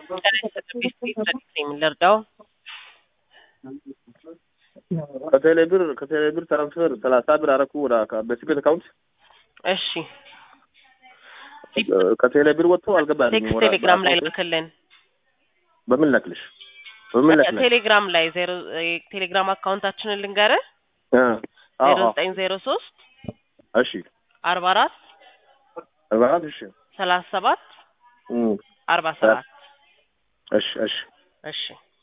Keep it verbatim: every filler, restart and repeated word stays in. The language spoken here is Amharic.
ልርዳው ከቴሌ ብር ከቴሌ ብር ትራንስፈር ሰላሳ ብር አረኩ ወደ በሲቢል አካውንት እሺ ከቴሌ ብር ወጥቶ አልገባልኝ ወራ ቴሌግራም ላይ ልከልን በምን ላክልሽ በምን ላክልሽ ቴሌግራም ላይ ዜሮ ቴሌግራም አካውንታችንን ልንገረ ዜሮ ዘጠኝ ዜሮ ሶስት እሺ አርባ አራት አርባ አራት እሺ ሰላሳ ሰባት አርባ ሰባት እሺ እሺ እሺ